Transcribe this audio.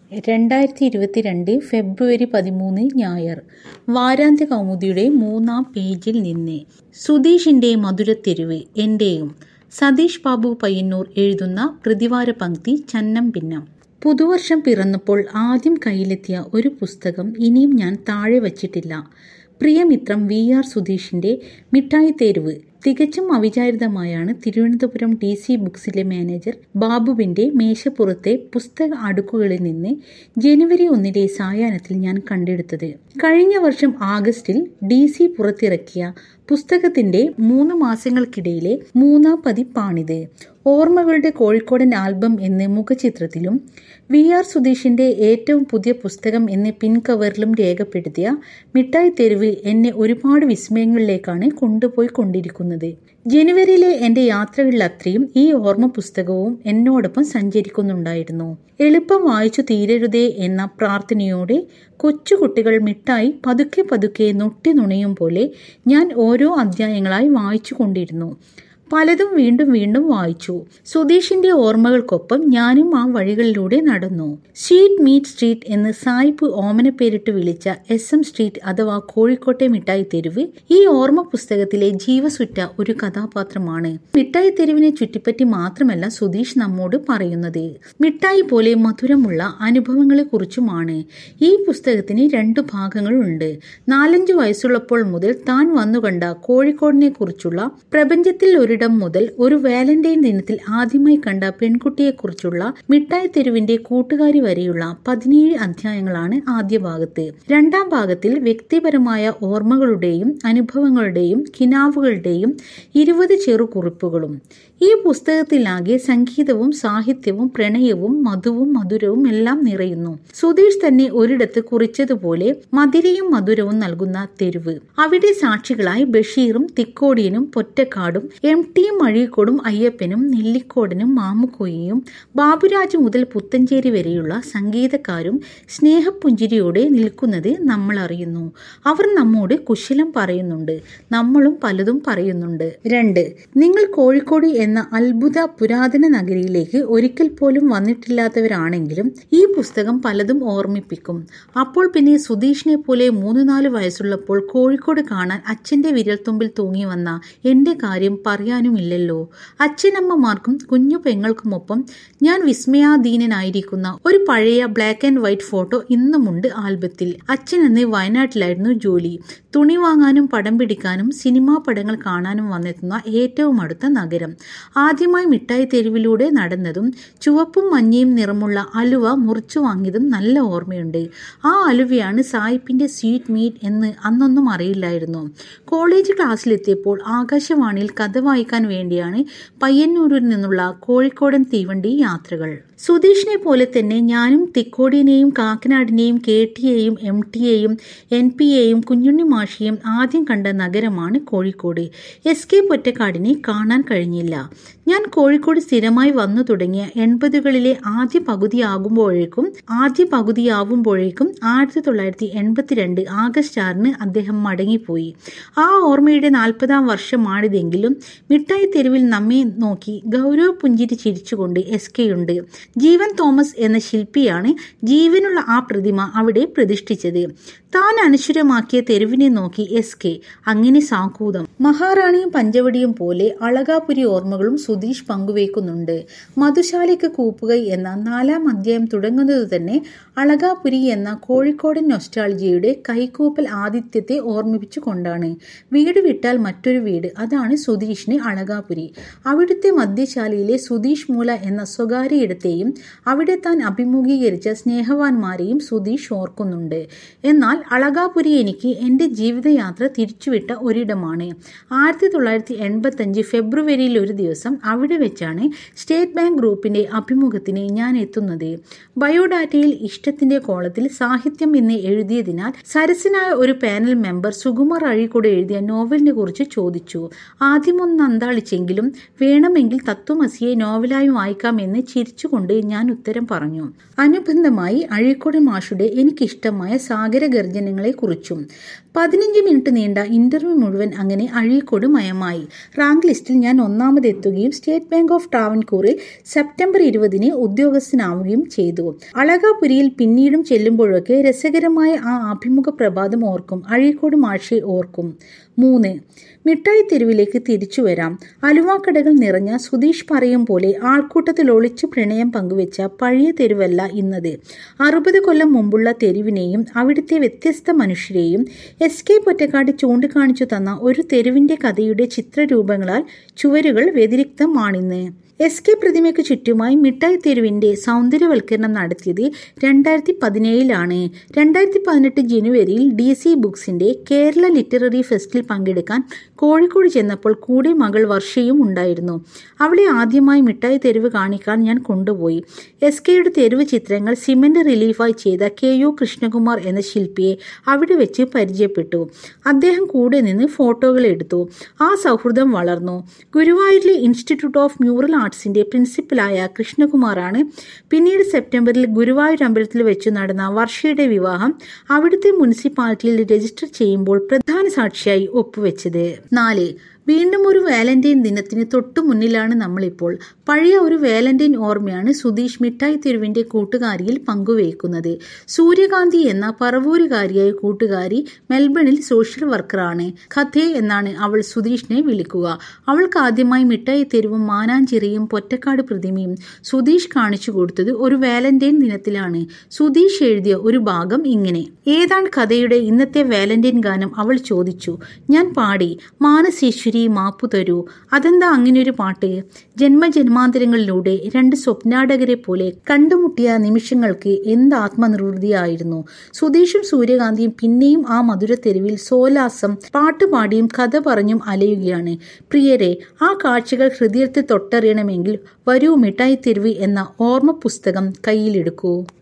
2022 ഫെബ്രുവരി 13 ഞായർ. വാരാന്ത്യ കൗമുദിയുടെ 3-ാം പേജിൽ നിന്ന്. സുധീഷിന്റെ മധുരത്തെരുവ് എന്റെയും. സതീഷ് ബാബു പയ്യന്നൂർ എഴുതുന്ന പ്രതിവാര പങ്ക്തി ചന്നം ഭിന്നം. പുതുവർഷം പിറന്നപ്പോൾ ആദ്യം കയ്യിലെത്തിയ ഒരു പുസ്തകം ഇനിയും ഞാൻ താഴെ വച്ചിട്ടില്ല. പ്രിയമിത്രം VR സുധീഷിന്റെ മിഠായിത്തെരുവ്. തികച്ചും അവിചാരിതമായാണ് തിരുവനന്തപുരം DC ബുക്സിലെ മാനേജർ ബാബുവിന്റെ മേശപ്പുറത്തെ പുസ്തക അടുക്കുകളിൽ നിന്ന് ജനുവരി 1 സായാഹ്നത്തിൽ ഞാൻ കണ്ടെടുത്തത്. കഴിഞ്ഞ വർഷം ആഗസ്റ്റിൽ DC പുറത്തിറക്കിയ പുസ്തകത്തിന്റെ 3 മാസങ്ങൾക്കിടയിലെ 3-ാം പതിപ്പാണിത്. ഓർമ്മകളുടെ കോഴിക്കോടൻ ആൽബം എന്ന് മുഖചിത്രത്തിലും VR സുധീഷിന്റെ ഏറ്റവും പുതിയ പുസ്തകം എന്ന് പിൻകവറിലും രേഖപ്പെടുത്തിയ മിഠായിത്തെരുവ് എന്നെ ഒരുപാട് വിസ്മയങ്ങളിലേക്കാണ് കൊണ്ടുപോയിക്കൊണ്ടിരിക്കുന്നത്. ജനുവരിയിലെ എന്റെ യാത്രകളിലത്രയും ഈ ഓർമ്മ പുസ്തകവും എന്നോടൊപ്പം സഞ്ചരിക്കുന്നുണ്ടായിരുന്നു. എളുപ്പം വായിച്ചു തീരരുതേ എന്ന പ്രാർത്ഥനയോടെ കൊച്ചുകുട്ടികൾ മിഠായി പതുക്കെ പതുക്കെ നൊട്ടി നുണയും പോലെ ഞാൻ ഓരോ അധ്യായങ്ങളായി വായിച്ചു കൊണ്ടിരുന്നു. പലതും വീണ്ടും വീണ്ടും വായിച്ചു. സുധീഷിന്റെ ഓർമ്മകൾക്കൊപ്പം ഞാനും ആ വഴികളിലൂടെ നടന്നു. സ്വീറ്റ് മീറ്റ് സ്ട്രീറ്റ് എന്ന് സായിപ്പ് ഓമനപ്പേരിട്ട് വിളിച്ച SM സ്ട്രീറ്റ് അഥവാ കോഴിക്കോട്ടെ മിഠായിത്തെരുവ് ഈ ഓർമ്മ പുസ്തകത്തിലെ ജീവസുറ്റ ഒരു കഥാപാത്രമാണ്. മിഠായിത്തെരുവിനെ ചുറ്റിപ്പറ്റി മാത്രമല്ല സുധീഷ് നമ്മോട് പറയുന്നത്. മിഠായി പോലെ മധുരമുള്ള അനുഭവങ്ങളെ കുറിച്ചുമാണ്. ഈ പുസ്തകത്തിന് 2 ഭാഗങ്ങളുണ്ട്. 4-5 വയസ്സുള്ളപ്പോൾ മുതൽ താൻ വന്നുകണ്ട കോഴിക്കോടിനെ കുറിച്ചുള്ള, പ്രപഞ്ചത്തിൽ ഒരിടം മുതൽ ഒരു വാലന്റൈൻ ദിനത്തിൽ ആദ്യമായി കണ്ട പെൺകുട്ടിയെക്കുറിച്ചുള്ള, മിഠായിത്തെരുവിന്റെ കൂട്ടുകാരി വരെയുള്ള 17 അധ്യായങ്ങളാണ് ആദ്യ ഭാഗത്ത്. 2-ാം ഭാഗത്തിൽ വ്യക്തിപരമായ ഓർമ്മകളുടെയും അനുഭവങ്ങളുടെയും കിനാവുകളുടെയും 20 ചെറുകുറിപ്പുകളും. ഈ പുസ്തകത്തിലാകെ സംഗീതവും സാഹിത്യവും പ്രണയവും മധുവും മധുരവും എല്ലാം നിറയുന്നു. സുധീഷ് തന്നെ ഒരിടത്ത് കുറിച്ചതുപോലെ മധുരയും മധുരവും നൽകുന്ന തെരുവ്. അവിടെ സാക്ഷികളായി ബഷീറും തിക്കോടിയനും പൊറ്റക്കാടും MTയും അഴീക്കോടും അയ്യപ്പനും നെല്ലിക്കോടനും മാമുക്കോയയും ബാബുരാജ് മുതൽ പുത്തഞ്ചേരി വരെയുള്ള സംഗീതക്കാരും സ്നേഹപുഞ്ചിരിയോടെ നിൽക്കുന്നത് നമ്മൾ അറിയുന്നു. അവർ നമ്മോട് കുശലം പറയുന്നുണ്ട്. നമ്മളും പലതും പറയുന്നുണ്ട്. 2. നിങ്ങൾ കോഴിക്കോട് എന്ന അത്ഭുത പുരാതന നഗരിയിലേക്ക് ഒരിക്കൽ പോലും വന്നിട്ടില്ലാത്തവരാണെങ്കിലും ഈ പുസ്തകം പലതും ഓർമ്മിപ്പിക്കും. അപ്പോൾ പിന്നെ സുധീഷിനെ പോലെ 3-4 വയസ്സുള്ളപ്പോൾ കോഴിക്കോട് കാണാൻ അച്ഛന്റെ വിരൽത്തുമ്പിൽ തൂങ്ങി വന്ന എന്റെ കാര്യം പറയാനുമില്ലല്ലോ. അച്ഛനമ്മമാർക്കും കുഞ്ഞു പെങ്ങൾക്കുമൊപ്പം ഞാൻ വിസ്മയാധീനനായിരിക്കുന്ന ഒരു പഴയ ബ്ലാക്ക് ആൻഡ് വൈറ്റ് ഫോട്ടോ ഇന്നുമുണ്ട് ആൽബത്തിൽ. അച്ഛനെന്ന് വയനാട്ടിലായിരുന്നു ജോലി. തുണി വാങ്ങാനും പടം പിടിക്കാനും സിനിമാ പടങ്ങൾ കാണാനും വന്നെത്തുന്ന ഏറ്റവും അടുത്ത നഗരം. ആദ്യമായി മിഠായി തെരുവിലൂടെ നടന്നതും ചുവപ്പും മഞ്ഞയും നിറമുള്ള അലുവ മുറിച്ചു വാങ്ങിയതും നല്ല ഓർമ്മയുണ്ട്. ആ അലുവയാണ് സായിപ്പിന്റെ സ്വീറ്റ് മീറ്റ് എന്ന് അന്നൊന്നും അറിയില്ലായിരുന്നു. കോളേജ് ക്ലാസ്സിലെത്തിയപ്പോൾ ആകാശവാണിയിൽ കഥ വായിക്കാൻ വേണ്ടിയാണ് പയ്യന്നൂരിൽ നിന്നുള്ള കോഴിക്കോടൻ തീവണ്ടി യാത്രകൾ. സുധീഷിനെ പോലെ തന്നെ ഞാനും തിക്കോടിയനെയും കാക്കനാടിനെയും KTയെയും MTയെയും NPയെയും കുഞ്ഞുണ്ണി മാഷിയെയും ആദ്യം കണ്ട നഗരമാണ് കോഴിക്കോട്. SK പൊറ്റക്കാടിനെ കാണാൻ കഴിഞ്ഞില്ല. ഞാൻ കോഴിക്കോട് സ്ഥിരമായി വന്നു തുടങ്ങിയ 80കളിലെ ആദ്യ പകുതിയാവുമ്പോഴേക്കും 1982 ആഗസ്റ്റ് 6 അദ്ദേഹം മടങ്ങിപ്പോയി. ആ ഓർമ്മയുടെ 40-ാം വർഷമാണിതെങ്കിലും മിഠായി തെരുവിൽ നമ്മെ നോക്കി ഗൗരവ പുഞ്ചിരി ചിരിച്ചുകൊണ്ട് SKയുണ്ട്. ജീവൻ തോമസ് എന്ന ശില്പിയാണ് ജീവനുള്ള ആ പ്രതിമ അവിടെ പ്രതിഷ്ഠിച്ചത്. താൻ അനശ്വരമാക്കിയ തെരുവിനെ നോക്കി SK. അങ്ങനെ സാക്കൂതം. മഹാറാണിയും പഞ്ചവടിയും പോലെ അളകാപുരി ഓർമ്മകളും സുധീഷ് പങ്കുവയ്ക്കുന്നുണ്ട്. മധുശാലയ്ക്ക് കൂപ്പുകൈ എന്ന 4-ാം അധ്യായം തുടങ്ങുന്നത് തന്നെ അളകാപുരി എന്ന കോഴിക്കോടൻ നൊസ്റ്റാൾജിയയുടെ കൈകൂപ്പൽ ആതിഥ്യത്തെ ഓർമ്മിപ്പിച്ചു കൊണ്ടാണ്. വീട് വിട്ടാൽ മറ്റൊരു വീട്, അതാണ് സുധീഷിന് അളകാപുരി. അവിടുത്തെ മദ്യശാലയിലെ സുധീഷ് മൂല എന്ന സ്വകാര്യ ഇടത്തെയും അവിടെ താൻ അഭിമുഖീകരിച്ച സ്നേഹവാന്മാരെയും സുധീഷ് ഓർക്കുന്നുണ്ട്. എന്നാൽ അളകാപുരി എനിക്ക് എന്റെ ജീവിതയാത്ര തിരിച്ചുവിട്ട ഒരിടമാണ്. 1985 ഫെബ്രുവരിയിൽ ഒരു ദിവസം അവിടെ വെച്ചാണ് സ്റ്റേറ്റ് ബാങ്ക് ഗ്രൂപ്പിന്റെ അഭിമുഖത്തിന് ഞാൻ എത്തുന്നത്. ബയോഡാറ്റയിൽ ഇഷ്ടത്തിന്റെ കോളത്തിൽ സാഹിത്യം എന്ന് എഴുതിയതിനാൽ സരസനായ ഒരു പാനൽ മെമ്പർ സുകുമാർ അഴീക്കോട് എഴുതിയ നോവലിനെ കുറിച്ച് ചോദിച്ചു. ആദ്യമൊന്ന് അന്താളിച്ചെങ്കിലും വേണമെങ്കിൽ തത്വമസിയെ നോവലായി വായിക്കാമെന്ന് ചിരിച്ചുകൊണ്ട് ഞാൻ ഉത്തരം പറഞ്ഞു. അനുബന്ധമായി അഴീക്കോട് മാഷുടെ എനിക്കിഷ്ടമായ സാഗരഗർജനങ്ങളെ കുറിച്ചും. 15 മിനിറ്റ് നീണ്ട ഇന്റർവ്യൂ മുഴുവൻ അങ്ങനെ അഴീക്കോട് മയമായി. റാങ്ക് ലിസ്റ്റിൽ ഞാൻ 1ാമതെത്തുകയും സ്റ്റേറ്റ് ബാങ്ക് ഓഫ് ട്രാവൻകൂറിൽ സെപ്റ്റംബർ 20 ഉദ്യോഗസ്ഥനാവുകയും ചെയ്തു. അളകാപുരിയിൽ പിന്നീടും ചെല്ലുമ്പോഴൊക്കെ രസകരമായ ആ അഭിമുഖ പ്രഭാതം ഓർക്കും. അഴീക്കോട് മാഷെ ഓർക്കും. 3. മിഠായി തെരുവിലേക്ക് തിരിച്ചു വരാം. അലുവാക്കടകൾ നിറഞ്ഞ സുധീഷ് പറയും പോലെ ആൾക്കൂട്ടത്തിൽ ഒളിച്ചു പ്രണയം പങ്കുവെച്ച പഴയ തെരുവല്ല ഇന്നത്. 60 കൊല്ലം മുമ്പുള്ള തെരുവിനെയും അവിടുത്തെ വ്യത്യസ്ത മനുഷ്യരെയും SK പൊറ്റക്കാട് ചൂണ്ടിക്കാണിച്ചു തന്ന ഒരു തെരുവിന്റെ കഥയുടെ ചിത്രരൂപങ്ങളാൽ ചുവരുകൾ വ്യതിരിക്തമാണിന്ന്. SK പ്രതിമയ്ക്ക് ചുറ്റുമായി മിഠായി തെരുവിന്റെ സൗന്ദര്യവൽക്കരണം നടത്തിയത് 2017 2018 ജനുവരിയിൽ DC ബുക്സിന്റെ കേരള ലിറ്റററി ഫെസ്റ്റിൽ പങ്കെടുക്കാൻ കോഴിക്കോട് ചെന്നപ്പോൾ കൂടെ മകൾ വർഷയും ഉണ്ടായിരുന്നു. അവളെ ആദ്യമായി മിഠായി തെരുവ് കാണിക്കാൻ ഞാൻ കൊണ്ടുപോയി. SKയുടെ തെരുവ് ചിത്രങ്ങൾ സിമന്റ് റിലീഫായി ചെയ്ത KU കൃഷ്ണകുമാർ എന്ന ശില്പിയെ അവിടെ വെച്ച് പരിചയപ്പെട്ടു. അദ്ദേഹം കൂടെ നിന്ന് ഫോട്ടോകൾ എടുത്തു. ആ സൗഹൃദം വളർന്നു. ഗുരുവായൂരിലെ ഇൻസ്റ്റിറ്റ്യൂട്ട് ഓഫ് മ്യൂറൽ ആർട്സിന്റെ പ്രിൻസിപ്പലായ കൃഷ്ണകുമാറാണ് പിന്നീട് സെപ്റ്റംബറിൽ ഗുരുവായൂർ അമ്പലത്തിൽ വെച്ച് നടന്ന വർഷയുടെ വിവാഹം അവിടുത്തെ മുനിസിപ്പാലിറ്റിയിൽ രജിസ്റ്റർ ചെയ്യുമ്പോൾ പ്രധാന സാക്ഷിയായി ഒപ്പുവെച്ചത്. 4. വീണ്ടും ഒരു വാലന്റൈൻ ദിനത്തിന് തൊട്ടു മുന്നിലാണ് നമ്മളിപ്പോൾ. പഴയ ഒരു വാലന്റൈൻ ഓർമ്മയാണ് സുധീഷ് മിഠായി തെരുവിന്റെ കൂട്ടുകാരിയിൽ പങ്കുവയ്ക്കുന്നത്. സൂര്യകാന്തി എന്ന പറവൂരുകാരിയായ കൂട്ടുകാരി മെൽബണിൽ സോഷ്യൽ വർക്കറാണ്. കഥേ എന്നാണ് അവൾ സുധീഷിനെ വിളിക്കുക. അവൾക്ക് ആദ്യമായി മിഠായി തെരുവും മാനാഞ്ചിറയും പൊറ്റക്കാട് പ്രതിമയും സുധീഷ് കാണിച്ചു കൊടുത്തത് ഒരു വാലന്റൈൻ ദിനത്തിലാണ്. സുധീഷ് എഴുതിയ ഒരു ഭാഗം ഇങ്ങനെ: ഏതാണ് കഥയുടെ ഇന്നത്തെ വാലന്റൈൻ ഗാനം? അവൾ ചോദിച്ചു. ഞാൻ പാടി. മാനസേശ്വരി മാപ്പു തരൂ. അതെന്താ അങ്ങനെയൊരു പാട്ട്? ജന്മജന്മാന്തരങ്ങളിലൂടെ 2 സ്വപ്നാടകരെ പോലെ കണ്ടുമുട്ടിയ നിമിഷങ്ങൾക്ക് എന്ത് ആത്മനിർവൃതിയായിരുന്നു. സുധീഷും സൂര്യകാന്തിയും പിന്നെയും ആ മധുര തെരുവിൽ സോലാസം പാട്ടുപാടിയും കഥ പറഞ്ഞും അലയുകയാണ്. പ്രിയരെ, ആ കാഴ്ചകൾ ഹൃദയത്തിൽ തൊട്ടറിയണമെങ്കിൽ വരൂ മിഠായി തെരുവ് എന്ന ഓർമ്മ പുസ്തകം കയ്യിലെടുക്കൂ.